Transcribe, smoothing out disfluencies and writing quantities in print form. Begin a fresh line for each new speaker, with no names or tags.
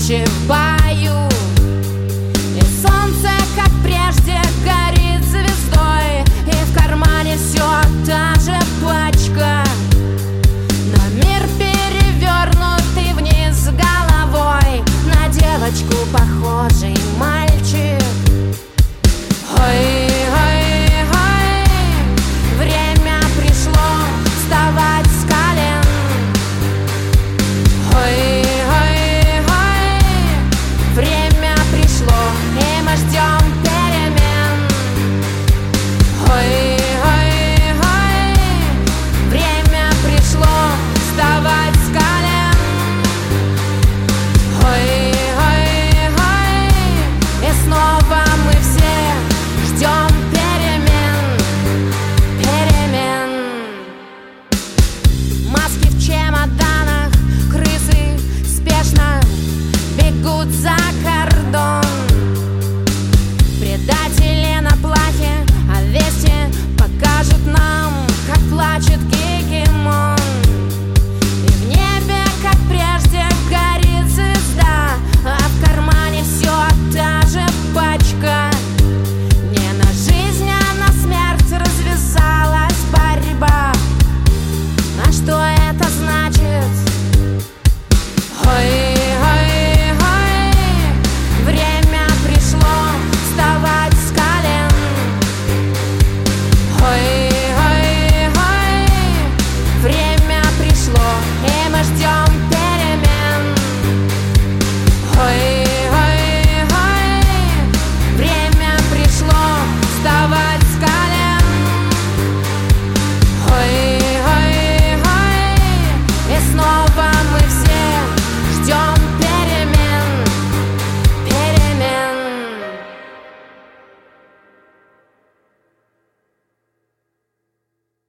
ночи в бою. И солнце, как прежде, горит звездой, и в кармане все та же пачка. На мир перевернутый вниз головой, на девочку похожий мальчик. Ой, ой, ой, время пришло вставать с колен. Ой, ой, ой, время пришло, и мы ждем перемен. Ой, ой, ой, время пришло вставать с колен. Ой, ой, ой, и снова мы все ждем перемен, перемен. Маски в чемоданах, крысы спешно бегут за кордон. Предатели на плахе, а вести покажут нам, как плачет Гегемон. И в небе, как прежде, горит звезда, а в кармане все та же пачка. Не на жизнь, а на смерть развязалась борьба. А что это значит?